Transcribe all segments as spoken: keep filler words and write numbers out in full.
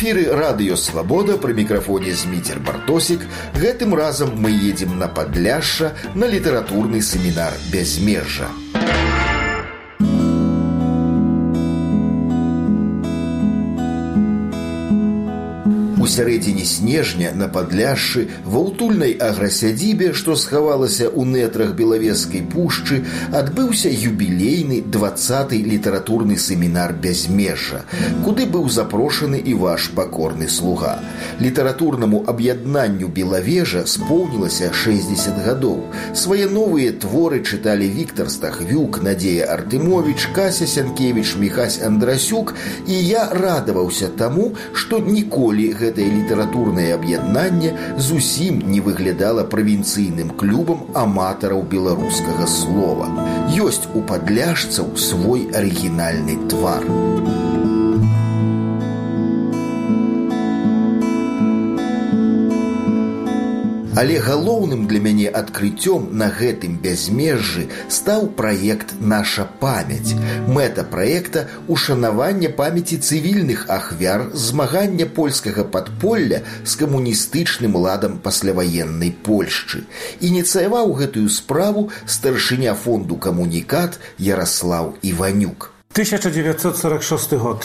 эфіры радыё «Свабода», пры мікрафоне Зміцер Бартосік. Гэтым разам мы едзем на Падляшша на літаратурны семінар «Бязмежжа». У сярэдзіне снежня на Падляшшы ва ўтульнай аграсядзібе, што схавалася ў нетрах Белавежскай пушчы, адбыўся юбілейны дваццаты літаратурны семінар «Бязмежжа», куды быў запрошаны і ваш пакорны слуга. Літаратурнаму аб'яднанню Белавежа споўнілася шэсцьдзесят гадоў. Свае новыя творы чыталі Віктар Стахвюк, Надзея Артымовіч, Кася Сянкевіч, Міхась Андрасюк, і я радаваўся таму, што ніколі гэта Гэтае літаратурнае аб'яднанне зусім не выглядала правінцыйным клубам аматараў беларускага слова. Ёсць у падляшцаў свой арыгінальны твар. Але галоўным для мяне адкрыццём на гэтым бязмежжы стаў праект «Наша памяць». Мэта праекта – ушанаванне памяці цывільных ахвяр змагання польскага падполля з камуністычным ладам пасляваеннай Польшчы. Ініцыяваў гэтую справу старшыня фонду «Камунікат» Ярослав Іванюк. tysiąc dziewięćset czterdziesty szósty год.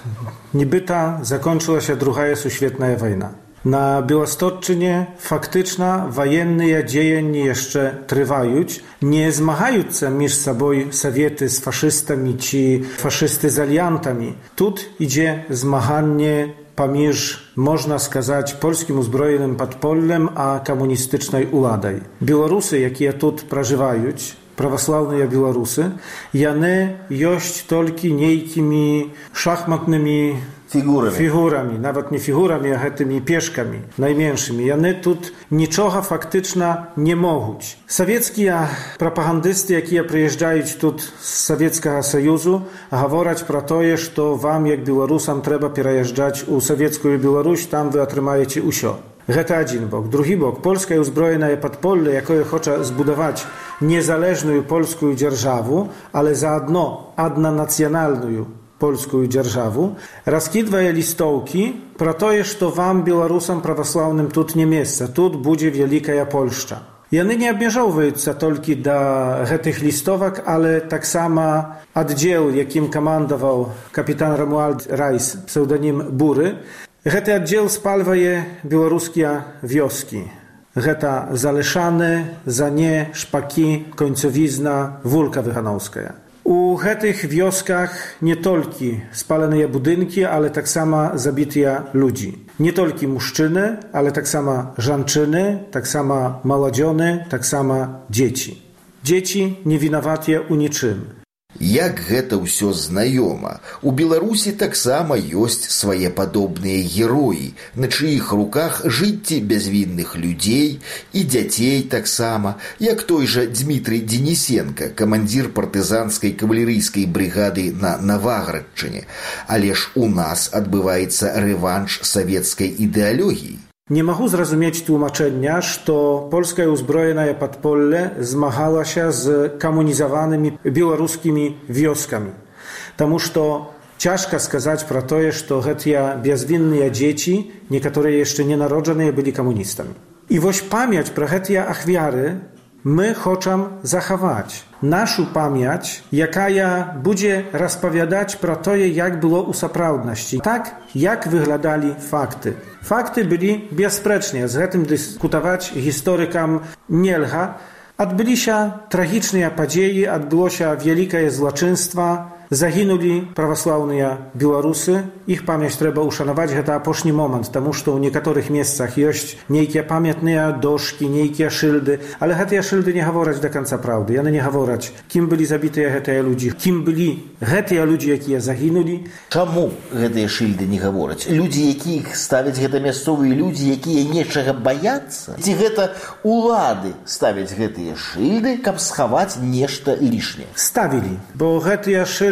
Нібыта закончылася другая сусветная вайна. На Беластотчыне фактычна ваенныя дзеянні яшчэ трываюць, не змагаюцца між сабой саветы з фашыстамі ці фашысты з аліянтамі. Тут ідзе змаганне паміж, можна сказаць, польскім узброеным падполлем а камуністычнай уладай. Беларусы, якія тут пражываюць, праваслаўныя беларусы, яны ёсць толькі нейкімі шахматнымі Фігурамі. Фігурамі, нават не фігурамі, а гэтымі пешкамі, найменшымі. Яны тут нічога фактычна не могуць. Савецкія прапагандысты, якія прыязджаюць тут з Савецкага Саюзу, гавораць пра тое, што вам, як беларусам, трэба пераязджаць у савецкую Беларусь, там вы атрымаеце ўсё. Гэта адзін бок. Другі бок, польскае ўзброенае падполле, якое хоча збудаваць незалежную польскую дзяржаву, але заадно аднанацыянальную польскую дзяржаву, раскідвае лістоўкі пра тое, што вам, беларусам праваслаўным, тут не месца, тут будзе вялікая Польшча. Яны не абмяжоўваюцца толькі да гэтых лістовак, але таксама аддзел, якім камандаваў капітан Рамуальд Райс, псеўданім Буры, гэты аддзел спальвае беларускія вёскі. Гэта Залешаны, Зане, Шпакі, Концовізна, Вулка Выганаўская. У гэтых вёсках не толькі спаленыя будынкі, але таксама забітыя людзі. Не толькі мужчыны, але таксама жанчыны, таксама маладзёны, таксама дзеці. Дзеці не вінаватыя ў нічым. Як гэта ўсё знаёма. У Беларусі таксама ёсць свае падобныя героі, на чыіх руках жыцці бязвінных людзей і дзяцей таксама, як той жа Дмітрый Денисенко, камандзір партызанскай кавалерыйскай брыгады на Наваградчыне. Але ж у нас адбываецца рэванш савецкай ідэалогіі. Не магу зразумець тлумачэння, што польскае ўзброенае падполле змагалася з камунізаванымі беларускімі вёскамі. Таму што цяжка сказаць пра тое, што гэтыя бязвінныя дзеці, некаторыя яшчэ ненароджаныя, былі камуністамі. І вось памяць пра гэтыя ахвяры мы хочам захаваць. Нашу памяць, якая будзе распавядаць пра тое, як было ў сапраўднасці. Так, як выглядалі факты. Факты былі бясспрэчныя, з гэтым дыскутаваць гісторыкам нельга. Адбыліся трагічныя падзеі, адбылося вялікае злачынства, загінулі праваслаўныя беларусы, іх памяць трэба ушанаваць, гэта апошні момант, таму што ў некаторых месцах ёсць нейкія памятныя дошкі, нейкія шыльды, але гэтыя шыльды не гавораць да канца праўды, яны не гавораць, кім былі забітыя гэтыя людзі, кім былі гэтыя людзі, якія загінулі. Чаму гэтыя шыльды не гавораць? Людзі, якіх ставяць, гэта мясцовыя людзі, якія нечага баяцца? Ці гэта улады ставяць гэтыя шыльды, каб схаваць нешта лішняе? Ставілі, бо гэтыя шыльды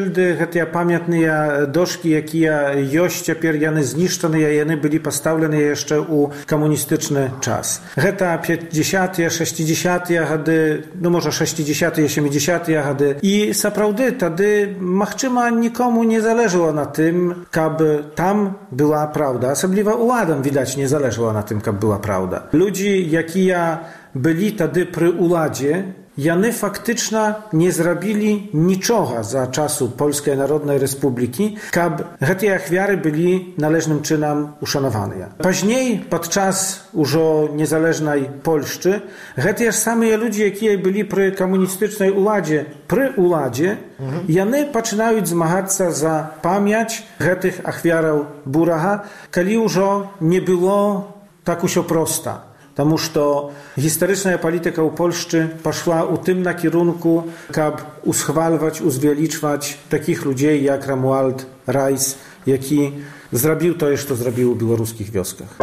шыльды, гэтыя памятныя дошкі, якія ёсць цяпер, яны знішчаныя, яны былі пастаўленыя яшчэ ў камуністычны час. Гэта пятьдесятыя, шестидесятыя гады, ну можа шестидесятыя, семидесятыя гады. І сапраўды тады, магчыма, нікому не залежало на тым, каб там была праўда. Асабліва уладам, відаць, не залежало на тым, каб была праўда. Людзі, якія былі тады пры уладзе, яны фактычна не зрабілі нічога за часу Польскай Народнай Рэспублікі, каб гэтыя ахвяры былі належным чынам ушанаваныя. Пазней, падчас ужо незалежнай Польшчы, гэтыя ж самыя людзі, якія былі пры камуністычнай уладзе, пры уладзе, угу. яны пачынаюць змагацца за памяць гэтых ахвяраў Бурага, калі ўжо не было так усё проста. Таму што гістарычная палітыка ў Польшчы пашла ў тым накірунку, каб усхвальваць, узвялічваць такіх людзей, як Рамуальд Райс, які зрабіў тое, што зрабіў у беларускіх вёсках.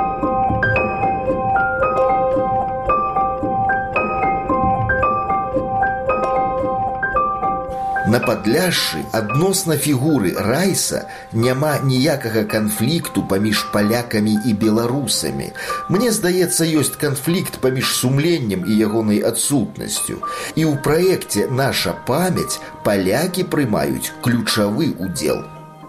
На Падляшшы адносна фігуры Райса няма ніякага канфлікту паміж палякамі і беларусамі. Мне здаецца, ёсць канфлікт паміж сумленнем і ягонай адсутнасцю. І ў праекце «Наша памяць» палякі прымаюць ключавы удзел.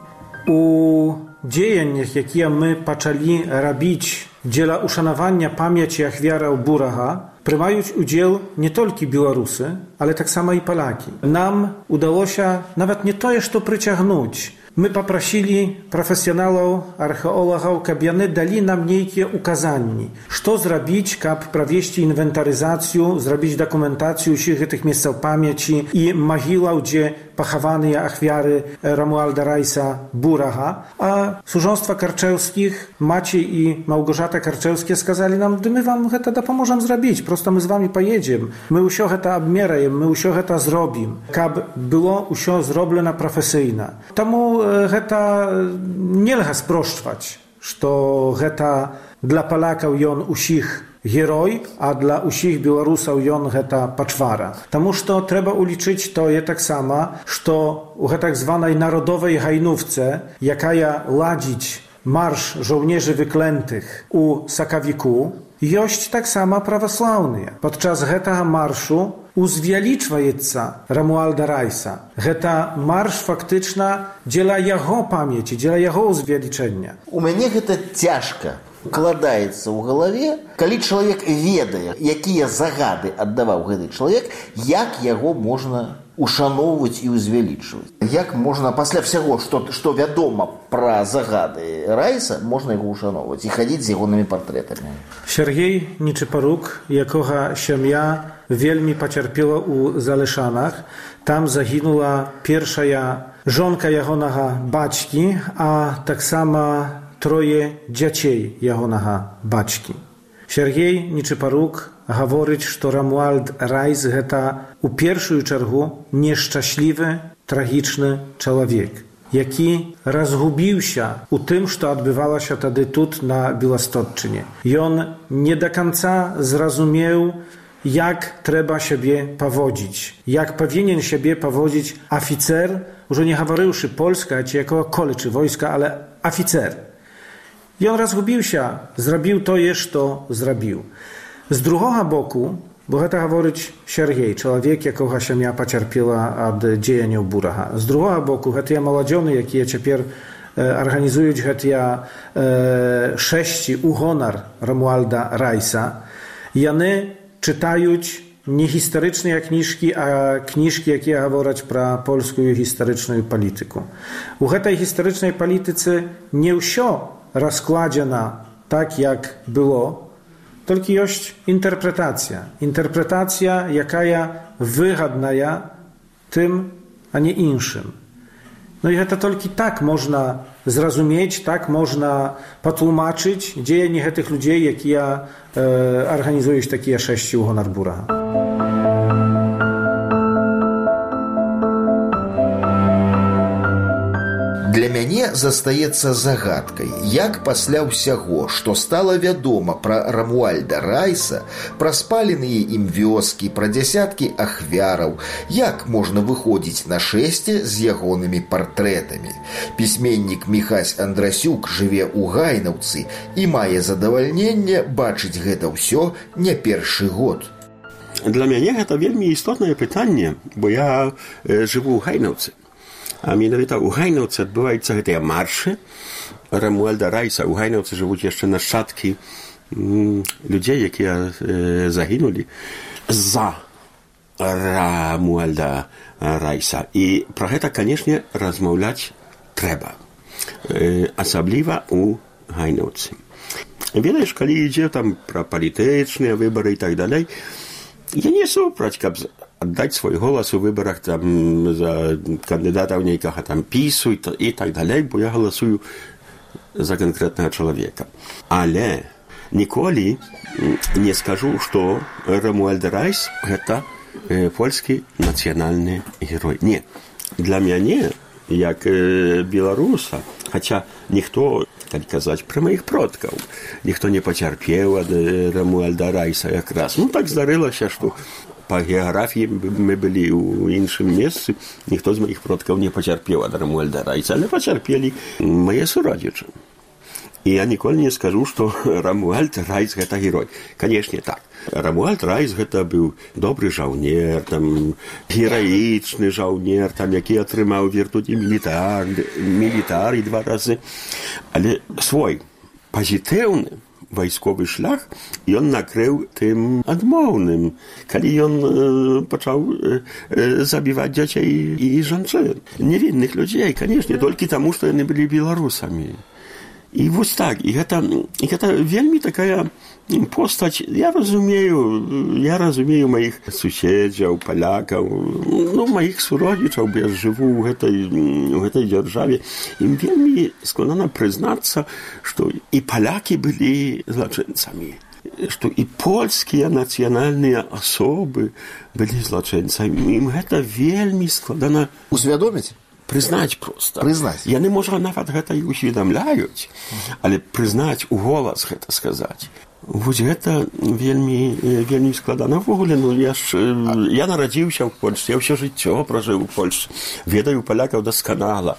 У дзеяннях, якія мы пачалі рабіць дзеля ушанавання памяці ахвяраў Бурага, прымаюць удзел не толькі беларусы, але таксама і палякі. Нам удалося нават не тое, што прыцягнуць. Мы папрасілі прафесіяналаў, археолагаў, каб яны далі нам нейкія указанні, што зрабіць, каб правесці інвентарызацыю, зрабіць дакументацыю ўсіх гэтых месцаў памяці і магілаў, дзе пахаваныя ахвяры Рамуальда Райса Бурага. А служонства карчэўскіх, Маці і Мałgorzata Карчэўскія сказалі нам, ды мы вам гэта дапаможам зрабіць, проста мы з вамі паедзем, мы ўсё гэта абмераем, мы ўсё гэта зробім, каб было ўсё зроблена прафесійна. Таму гэта нельга спрошчваць, што гэта для палякаў ён усіх герой, а для ўсіх беларусаў ён гэта пачвара. Таму што трэба улічыць тое таксама, што ў гэтак званай народовай гайнówce, якая ладзіць марш żołnierzy wyklętych u Sakawiku, ёсць таксама праваслаўныя. Падчас гэтага маршу узвялічваецца Рамуальда Райса. Гэта марш фактычна дзеля яго памяці, дзеля яго узвялічэння. У мяне гэта цяжка укладаецца ў галаве, калі чалавек ведае, якія загады аддаваў гэты чалавек, як яго можна ушаноўваць і ўзвялічваць. Як можна пасля ўсяго, што, што вядома пра загады Райса, можна яго ушаноўваць і хадзіць з ягонымі партрэтамі. Сергей Нечыпарук, якога сям'я вельмі пацярпела ў Залешанах, там загінула першая жонка ягонага бацькі, а таксама трое дзяцей ягонага бацькі. Сергей Нечыпарук гаворыць, што Рамуальд Райс гэта у першую чаргу нешчаслівы, трагічны чалавек, які разгубіўся у тым, што адбывалася тады тут на Беластотчыне. Ён не да канца зразумеў, jak trzeba siebie powodzić, jak powinien siebie powodzić oficer, już nie говоривши polska, czy jakokolwiek, czy wojska, ale oficer. I on rozgubił się, zrobił to, co zrobił. Z drugiego boku, bo to mówić Sergiej, człowiek, jakiego się miała pocierpiała od dziejania Buraha. Z drugiego boku, te młodziony, jakie teraz organizują te sześci u honor Romualda Rajsa, i one czytają nie historyczne kniżki, a kniżki, jakie mówić про polską historyczną politykę. U tej historycznej polityce nie wszystko rozkładziona tak, jak było, tylko jest interpretacja. Interpretacja, jaka wygodna tym, a nie innym. No i to tylko tak można zrozumieć, tak można potłumaczyć dziejenie tych ludzi, jakie e, organizują takie sześć u honor Buraha. Для мяне застаецца загадкай, як пасля ўсяго, што стала вядома пра Рамуальда Райса, пра спаленыя ім вёскі, пра дзясяткі ахвяраў, як можна выходзіць на шэсце з ягонымі партрэтамі. Пісьменнік Міхась Андрасюк жыве ў Гайнаўцы і мае задавальненне бачыць гэта ўсё не першы год. Для мяне гэта вельмі істотнае пытанне, бо я э, жыву ў Гайнаўцы. А менавіта ў Гайнаўцы адбываюцца гэтыя маршы Рамуальда Райса. У Гайнаўцы жывуць яшчэ нашчадкі м, людзей, якія э, загінулі за Рамуальда Райса. І пра гэта, канешне, размаўляць трэба. Э, асабліва ў Гайнаўцы. Ведаеш, калі ідзе там пра палітычныя выбары і так далей, я не супраць, каб аддаць свой голас у выбарах там за кандыдатаў нейкага там пісу і так далей, бо я галасую за канкрэтнага чалавека. Але ніколі не скажу, што Рамуальд Райс гэта э, польскі нацыянальны герой. Не. Для мяне, як э, беларуса, хаця ніхто, калі казаць пра маіх продкаў, ніхто не пацярпеў ад э, Рамуальда Райса якраз. Ну так здарылася, што па геаграфіі мы былі ў іншым месцы, ніхто з маіх продкаў не пацярпеў ад Рамуальда Райса, але пацярпелі мае суродзічы. І я ніколі не скажу, што Рамуальд Райс гэта герой. Канешне, так. Рамуальд Райс гэта быў добры жаўнер, там, гераічны жаўнер, там, які атрымаў віртуць і мілітар, мілітарый два разы. Але свой пазітыўны вайсковы шлях ён накрыў тым адмоўным, калі ён э, пачаў э, э, забіваць дзяцей і жанчын. Невінных людзей, канешне, толькі таму, што яны былі беларусамі. І вось так, і гэта, і гэта вельмі такая постаць, я разумею, я разумею маіх суседзяў, палякаў, ну, маіх суродзічаў, бо я жыву ў гэтай, у гэтай дзяржаве. Ім вельмі складана прызнацца, што і палякі былі злачынцамі, што і польскія нацыянальныя асобы былі злачынцамі. Ім гэта вельмі складана усвядоміць. Прызнаць проста. Прызнаць. Яны, можа, нават гэта і усведамляюць, але прызнаць у голас гэта сказаць. Вось гэта вельмі, вельмі складана. Ввогуле, ну, я ж, я нарадзіўся ў Польшцы, я ўсё жыццё пражыў у Польшцы, ведаю палякаў дасканала.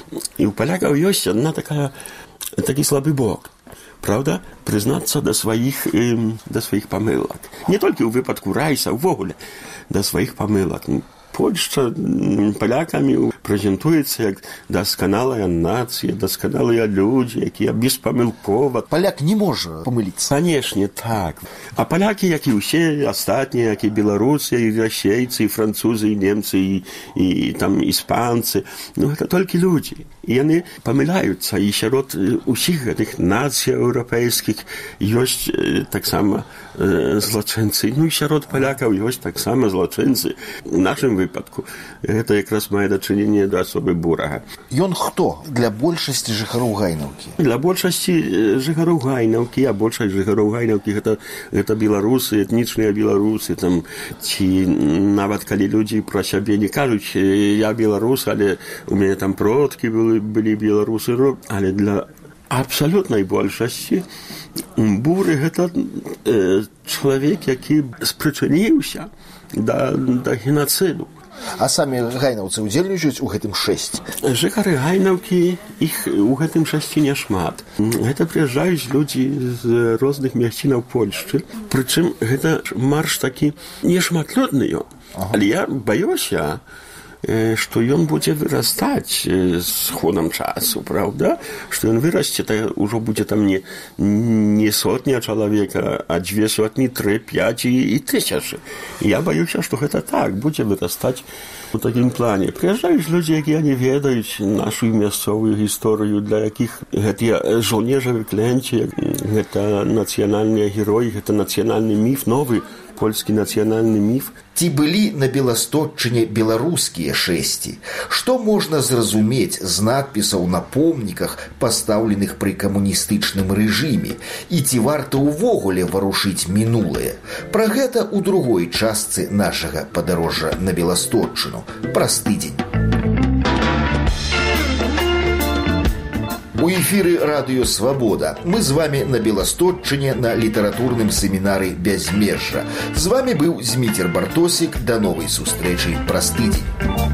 І ў палякаў ёсць адна такая, такі слабы бок. Правда, прызнацца да сваіх, э, да сваіх памылак. Не толькі ў выпадку Райса, увогуле, да сваіх памылак. Польшча палякамі прэзентуецца як дасканалая нацыя, дасканалыя людзі, якія беспамылкова. Паляк не можа памыліцца. Канешне, так. А палякі, як і ўсе астатнія, як і беларусы, і расейцы, і французы, і немцы, і, і там іспанцы, ну гэта толькі людзі. І яны памыляюцца, і сярод усіх гэтых нацый еўрапейскіх ёсць э, таксама э, злачынцы. Ну і сярод палякаў ёсць таксама злачынцы. У нашым выпадку гэта якраз мае дачыненне да асобы бурага. Ён хто для большасці жыхароў Гайнаўкі? Для большасці жыхароў Гайнаўкі, а большасць жыхароў Гайнаўкі гэта, гэта беларусы, этнічныя беларусы, там, ці нават калі людзі пра сябе не кажуць, я беларус, але у мяне там продкі былі, былі беларусы, але для абсалютнай большасці буры гэта э, чалавек, які спрычыніўся да, да генацыду. А самі гайнаўцы удзельнічаюць у гэтым шэсці? Жыхары Гайнаўкі, іх у гэтым шэсці няшмат. Гэта прыязджаюць людзі з розных мясцінаў Польшчы. Прычым гэта марш такі нешматлюдны ён. Ага. Але я баюся, што ён будзе вырастаць з ходам часу, правда? Што ён вырасце, то ўжо будзе там не, не сотня чалавека, а дзве сотні, тры, пяць і, і тысячы. Я баюся, што гэта так, будзе вырастаць у такім плане. Прыязджаюць людзі, якія не ведаюць нашу мясцовую гісторыю, для якіх гэтыя жаўнежавы клянці, гэта нацыянальныя героі, гэта нацыянальны міф, новы польскі нацыянальны міф. Ці былі на Беластотчыне беларускія шэсці? Што можна зразумець з надпісаў на помніках, пастаўленых пры камуністычным рэжыме? І ці варта ўвогуле варушыць мінулае? Пра гэта ў другой частцы нашага падарожжа на Беластотчыну. Праз тыдзень. У эфіры радыё «Свабода». Мы з вами на Беластотчыне на літаратурным семінары «Бязмежжа». З вами быў Зміцер Бартосік. Да новай сустрэчы праз тыдзень.